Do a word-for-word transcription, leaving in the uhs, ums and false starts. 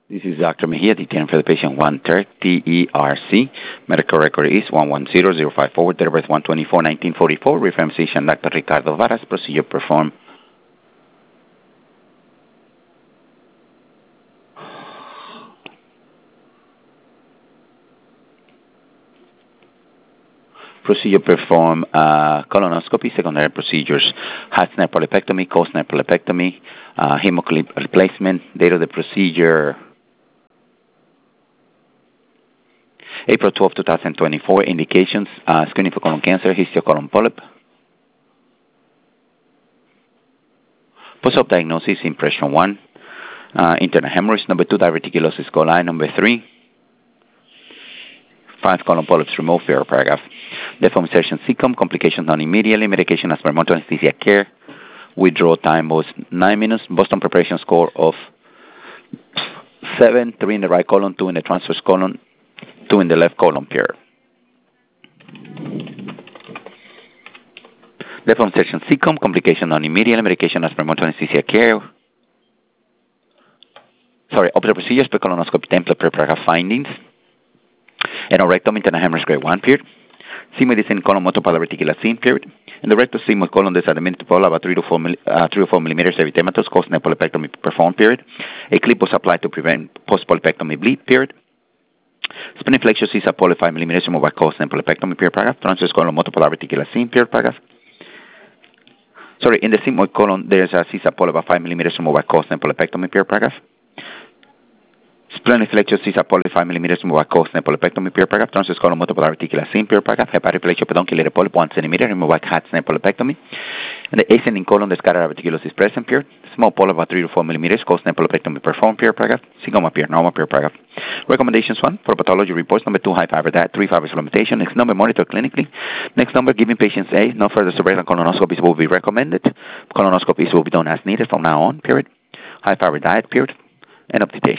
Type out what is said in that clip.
This is Doctor Mejia, detailing for the patient one thirty E R C. Medical record is one one zero zero five four, date of birth one twenty-four nineteen forty-four. Reference physician Doctor Ricardo Varas. Procedure performed. Procedure perform uh, colonoscopy, secondary procedures, Hatzner polypectomy, Kostner polypectomy, uh, hemoclip replacement. Date of the procedure, April twelfth, twenty twenty-four. Indications, uh, screening for colon cancer, histiocolon polyp. Post-op diagnosis, impression one, uh, internal hemorrhage. Number two, diverticulosis coli. Number three, five colon polyps removed, fair paragraph. Deform insertion cecum, complications non immediately, medication as per monitoring anesthesia care. Withdrawal time was nine minutes. Boston preparation score of seven, three in the right colon, two in the transverse colon, two in the left colon, period. Deform insertion cecum, complication non immediately, medication as per monitoring anesthesia care. Sorry, operative procedures per colonoscopy template per paragraph findings. Anorectum, internal hemorrhage grade one, period. Sigmoid in colon motor reticular scene, period. In the rectus sigmoid colon, there's a minute to about three to four, uh, three or four millimeters erythematous, causing a polypectomy performed, period. A clip was applied to prevent post-polypectomy bleed, period. Spiniflexus is a poly five millimeters removed by causing polypectomy, period, paragraph. Transverse colon motor reticular scene, period, paragraph. Sorry, in the sigmoid colon, there's a C I S A poly about five millimeters removed by causing polypectomy, period, paragraph. Spleniflexus is a poly five millimeters removed by causing polypectomy, period, paragraph. Transverse colon motor reticular scene, period, paragraph. Hepatoflexia pedunculated polyp one centimeter removed by Hatzner polypectomy. In the ascending colon, the scatter reticulosis present, period. Small polyp about three to four millimeters causing polypectomy performed, period, paragraph. Sigma, period, normal, period, paragraph. Recommendations one for pathology reports. Number two, high fiber diet, three fiber supplementation. Next number, monitor clinically. Next number, giving patients A. No further surveillance colonoscopies will be recommended. Colonoscopies will be done as needed from now on, period. High fiber diet, period. End of the